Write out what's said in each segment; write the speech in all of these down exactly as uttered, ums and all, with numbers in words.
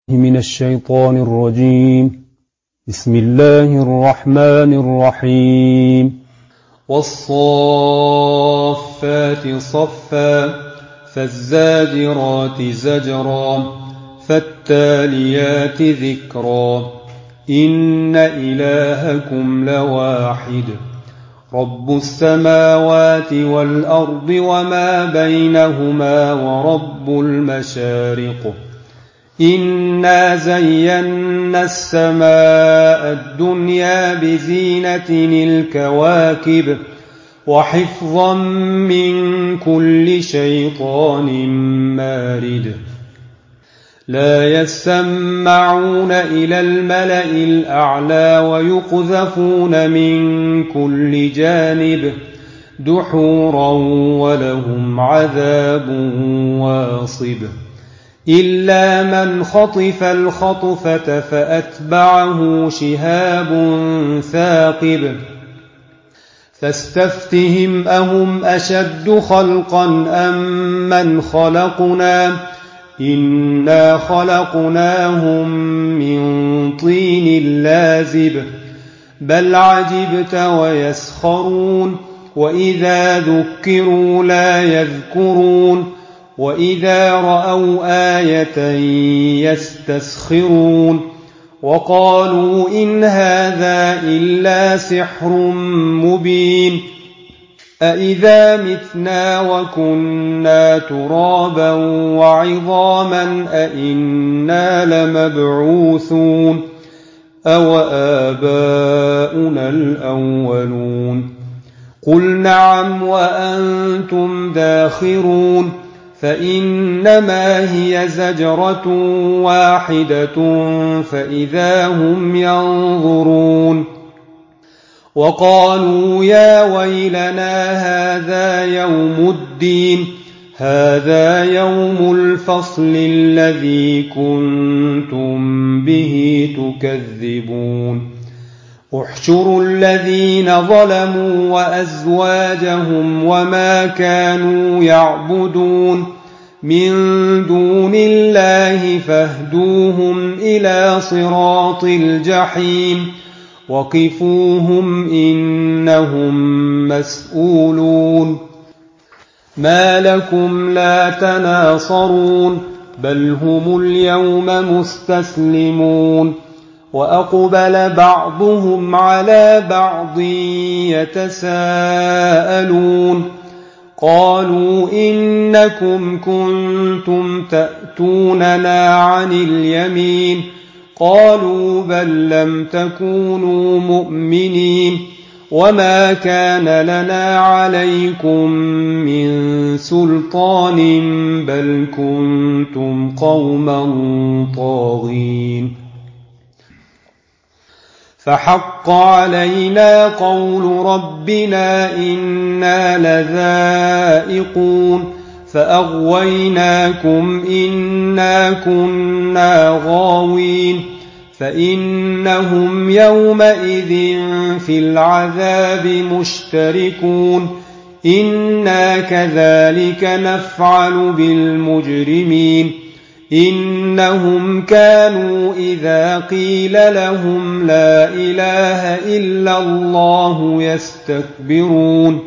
من الشيطان الرجيم. بسم الله الرحمن الرحيم. والصافات صفا فالزاجرات زجرا فالتاليات ذكرا إن إلهكم لواحد رب السماوات والأرض وما بينهما ورب المشارق إنا زينا السماء الدنيا بزينة الكواكب وحفظا من كل شيطان مارد لا يسمعون إلى الملأ الأعلى ويقذفون من كل جانب دحورا ولهم عذاب واصب إلا من خطف الخطفة فأتبعه شهاب ثاقب فاستفتهم أهم أشد خلقا أم من خلقنا إنا خلقناهم من طين لازب بل عجبت ويسخرون وإذا ذكروا لا يذكرون وإذا رأوا آية يستسخرون وقالوا إن هذا إلا سحر مبين أإذا متنا وكنا ترابا وعظاما أإنا لمبعوثون أو آباؤنا الأولون قل نعم وأنتم داخرون فإنما هي زجرة واحدة فإذا هم ينظرون وقالوا يا ويلنا هذا يوم الدين هذا يوم الفصل الذي كنتم به تكذبون احشروا الذين ظلموا وأزواجهم وما كانوا يعبدون من دون الله فاهدوهم إلى صراط الجحيم وقفوهم إنهم مسؤولون ما لكم لا تناصرون بل هم اليوم مستسلمون وأقبل بعضهم على بعض يتساءلون قالوا إنكم كنتم تأتوننا عن اليمين قالوا بل لم تكونوا مؤمنين وما كان لنا عليكم من سلطان بل كنتم قوما طاغين فحق علينا قول ربنا إنا لذائقون فأغويناكم إنا كنا غاوين فإنهم يومئذ في العذاب مشتركون إنا كذلك نفعل بالمجرمين إنهم كانوا إذا قيل لهم لا إله إلا الله يستكبرون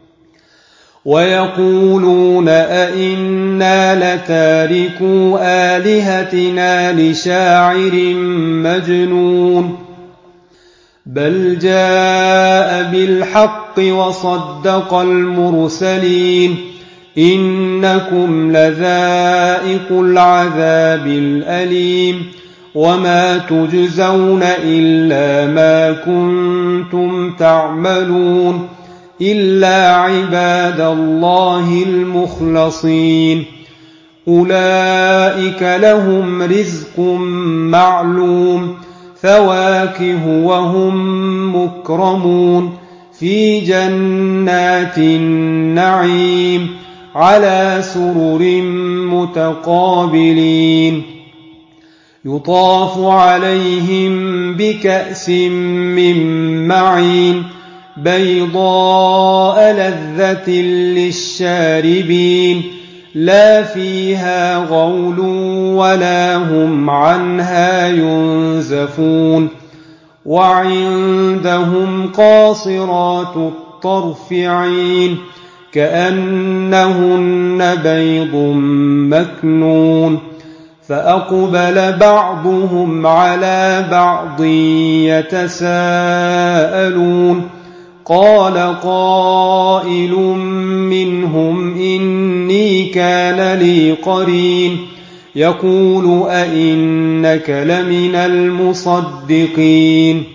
ويقولون أئنا لتاركو آلهتنا لشاعر مجنون بل جاء بالحق وصدق المرسلين إنكم لذائق العذاب الأليم وما تجزون إلا ما كنتم تعملون إلا عباد الله المخلصين أولئك لهم رزق معلوم فواكه وهم مكرمون في جنات النعيم على سرر متقابلين يطاف عليهم بكأس من معين بيضاء لذة للشاربين لا فيها غول ولا هم عنها ينزفون وعندهم قاصرات الطرف عين كأنهن بيض مكنون فأقبل بعضهم على بعض يتساءلون قال قائل منهم إني كان لي قرين يقول أئنك لمن المصدقين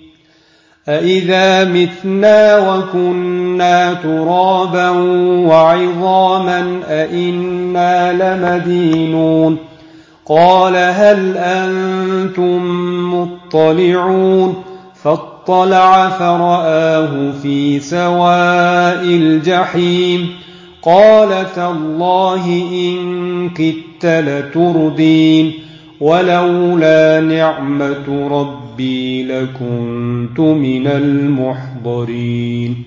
أئذا متنا وكنا ترابا وعظاما أئنا لمدينون قال هل أنتم مطلعون فاطلع فرآه في سواء الجحيم قال تالله إن كدت لتردين ولولا نعمة ربي لكنت من المحضرين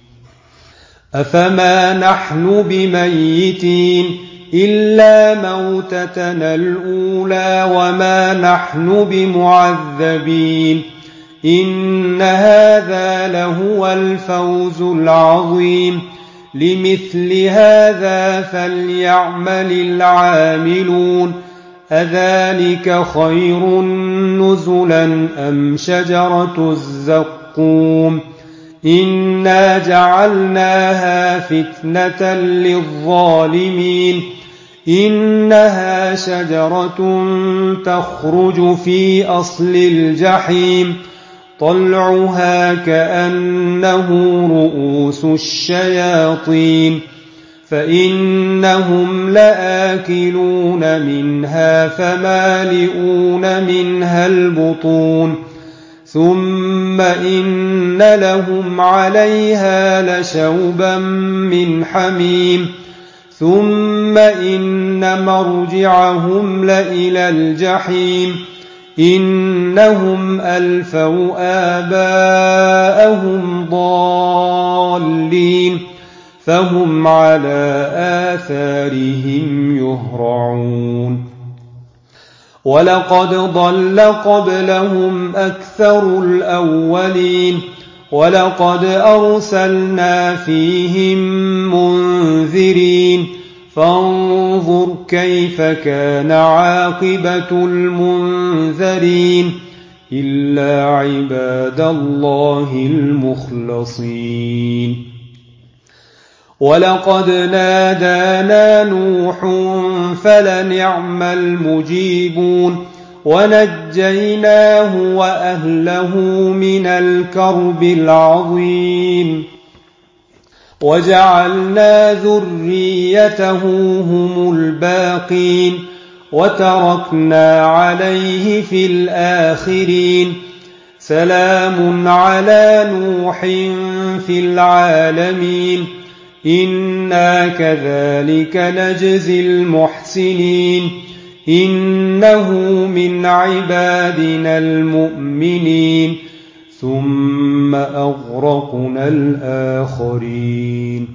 أفما نحن بميتين إلا موتتنا الأولى وما نحن بمعذبين إن هذا لهو الفوز العظيم لمثل هذا فليعمل العاملون أذلك خير نزلا أم شجرة الزقوم إنا جعلناها فتنة للظالمين إنها شجرة تخرج في أصل الجحيم طلعها كأنه رؤوس الشياطين فإنهم لآكلون منها فمالئون منها البطون ثم إن لهم عليها لشوبا من حميم ثم إن مرجعهم لإلى الجحيم إنهم ألفوا آباءهم ضالين فهم على آثارهم يهرعون ولقد ضل قبلهم أكثر الأولين ولقد أرسلنا فيهم منذرين فانظر كيف كان عاقبة المنذرين إلا عباد الله المخلصين ولقد نادانا نوح فلنعم المجيبون ونجيناه وأهله من الكرب العظيم وجعلنا ذريته هم الباقين وتركنا عليه في الآخرين سلام على نوح في العالمين إنا كذلك نجزي المحسنين إنه من عبادنا المؤمنين ثم أغرقنا الآخرين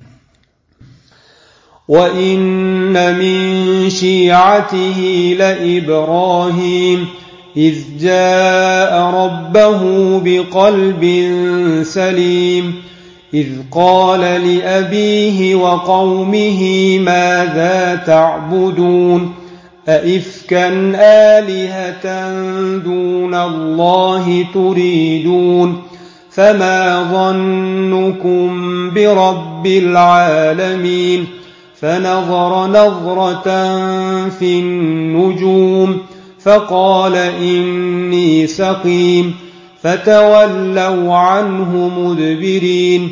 وإن من شيعته لإبراهيم إذ جاء ربه بقلب سليم إذ قال لأبيه وقومه ماذا تعبدون أئفكا آلهة دون الله تريدون فما ظنكم برب العالمين فنظر نظرة في النجوم فقال إني سقيم فتولوا عنه مدبرين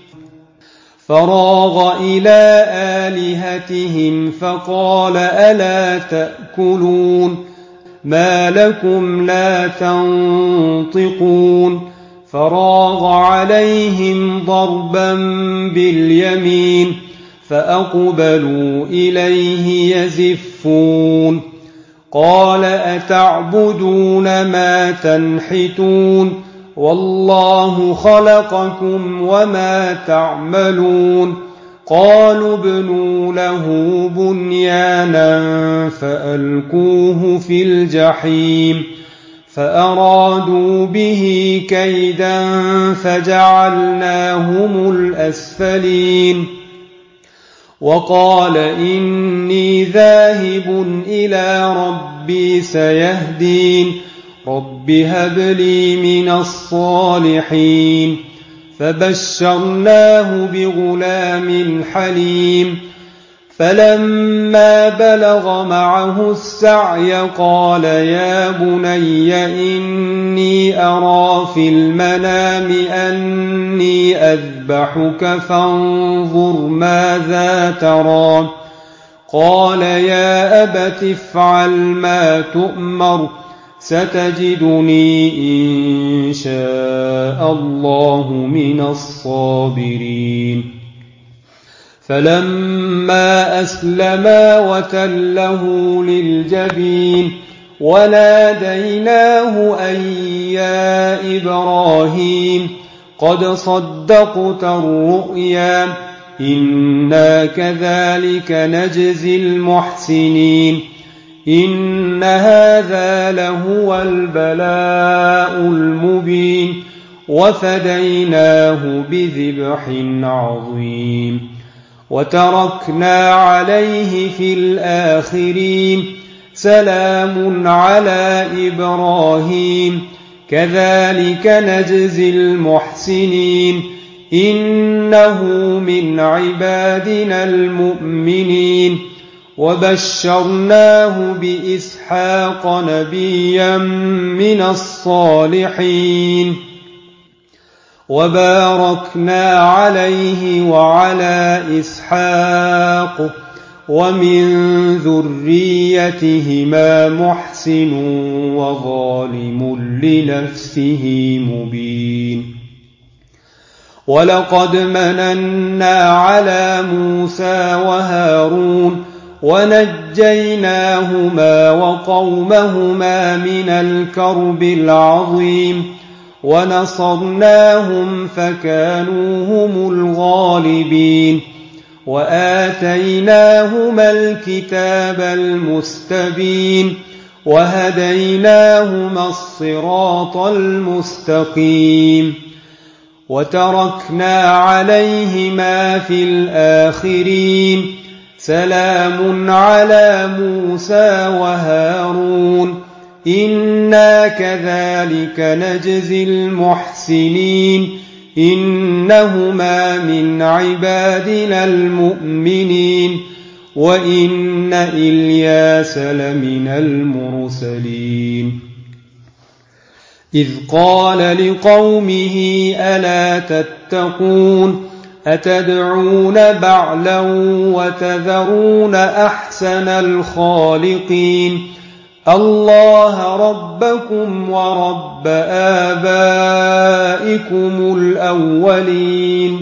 فراغ إلى آلهتهم فقال ألا تأكلون ما لكم لا تنطقون فراغ عليهم ضربا باليمين فأقبلوا إليه يزفون قال أتعبدون ما تنحتون والله خلقكم وما تعملون قالوا ابنوا له بنيانا فألقوه في الجحيم فأرادوا به كيدا فجعلناهم الأسفلين وقال إني ذاهب إلى ربي سيهدين رب هب لي من الصالحين فبشرناه بغلام حليم فلما بلغ معه السعي قال يا بني إني أرى في المنام أني أذبحك فانظر ماذا ترى قال يا أبت افعل ما تؤمر ستجدني إن شاء الله من الصابرين فلما أسلما وتله للجبين وناديناه أن يا إبراهيم قد صدقت الرؤيا إنا كذلك نجزي المحسنين إن هذا لهو البلاء المبين وفديناه بذبح عظيم وتركنا عليه في الآخرين سلام على إبراهيم كذلك نجزي المحسنين إنه من عبادنا المؤمنين وبشرناه بإسحاق نبيا من الصالحين وباركنا عليه وعلى إسحاق ومن ذريتهما محسن وظالم لنفسه مبين ولقد مننا على موسى وهارون ونجيناهما وقومهما من الكرب العظيم ونصرناهم فكانوا هم الغالبين وآتيناهما الكتاب المستبين وهديناهما الصراط المستقيم وتركنا عليهما في الآخرين سلام على موسى وهارون إنا كذلك نجزي المحسنين إنهما من عبادنا المؤمنين وإن إلياس لمن المرسلين إذ قال لقومه ألا تتقون أتدعون بعلا وتذرون أحسن الخالقين الله ربكم ورب آبائكم الأولين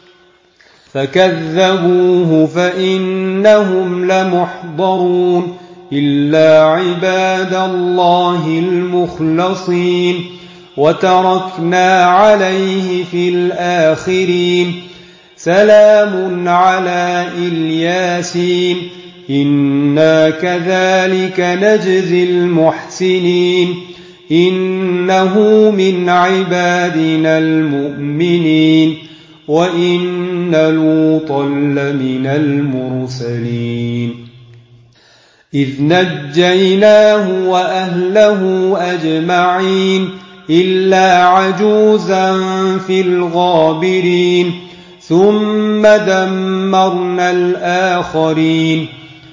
فكذبوه فإنهم لمحضرون إلا عباد الله المخلصين وتركنا عليه في الآخرين سلام على الياسين إنا كذلك نجزي المحسنين إنه من عبادنا المؤمنين وإن لوطا لمن المرسلين إذ نجيناه وأهله أجمعين إلا عجوزا في الغابرين ثم دمرنا الآخرين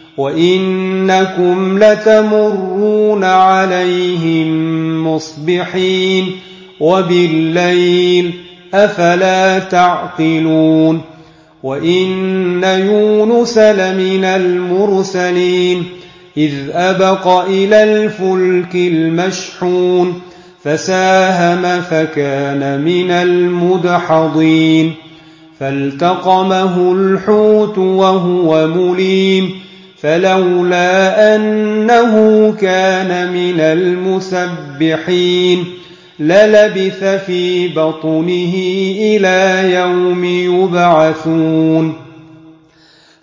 وإنكم لتمرون عليهم مصبحين وبالليل أفلا تعقلون وإن يونس لمن المرسلين إذ أبق إلى الفلك المشحون فساهم فكان من المدحضين فالتقمه الحوت وهو مليم فلولا أنه كان من المسبحين للبث في بطنه إلى يوم يبعثون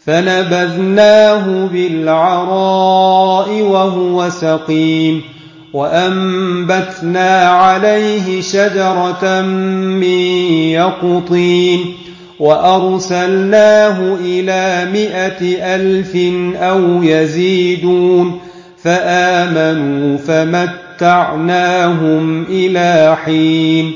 فنبذناه بالعراء وهو سقيم وأنبتنا عليه شجرة من يقطين وأرسلناه إلى مائة ألف أو يزيدون فآمنوا فمتعناهم إلى حين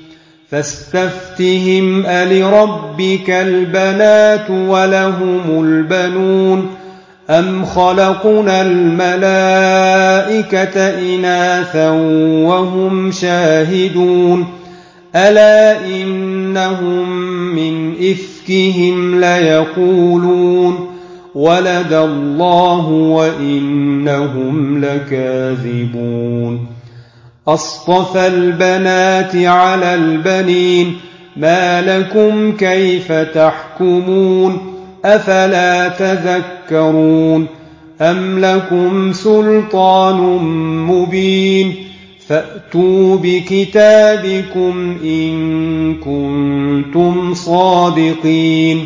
فاستفتهم ألربك البنات ولهم البنون أم خلقنا الملائكة إناثا وهم شاهدون ألا إنهم من إفكهم ليقولون ولد الله وإنهم لكاذبون أصطفى البنات على البنين ما لكم كيف تحكمون أفلا تذكرون أم لكم سلطان مبين فأتوا بكتابكم إن كنتم صادقين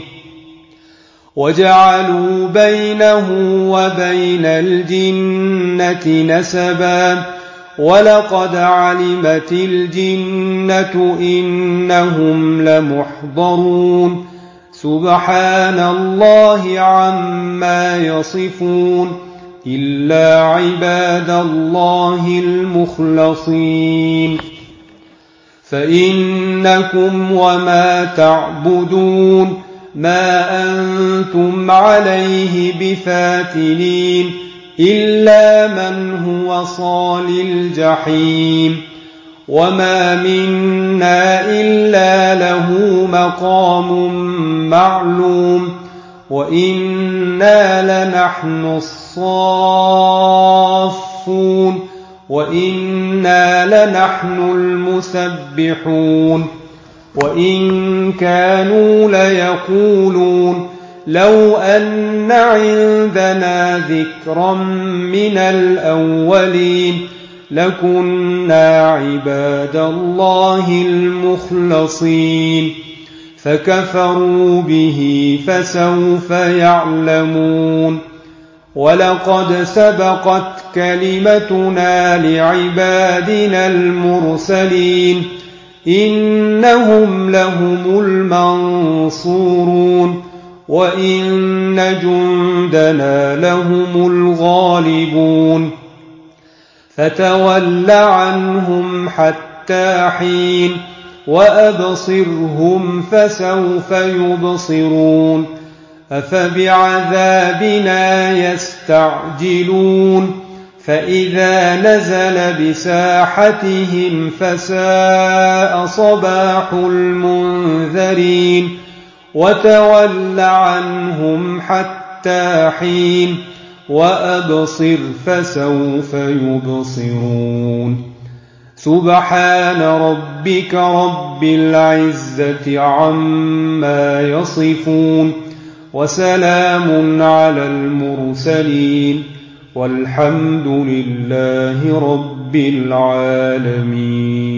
وجعلوا بينه وبين الجنة نسبا ولقد علمت الجنة إنهم لمحضرون سبحان الله عما يصفون إلا عباد الله المخلصين فإنكم وما تعبدون ما أنتم عليه بفاتنين إلا من هو صال الجحيم وما منا إلا له مقام معلوم وإنا لنحن الصافون وإنا لنحن المسبحون وإن كانوا ليقولون لو أن عندنا ذكرا من الأولين لكنا عباد الله المخلصين فكفروا به فسوف يعلمون ولقد سبقت كلمتنا لعبادنا المرسلين إنهم لهم المنصورون وإن جندنا لهم الغالبون فتول عنهم حتى حين وأبصرهم فسوف يبصرون أفبعذابنا يستعجلون فإذا نزل بساحتهم فساء صباح المنذرين وتول عنهم حتى حين وأبصر فسوف يبصرون سبحان ربك رب العزة عما يصفون وسلام على المرسلين والحمد لله رب العالمين.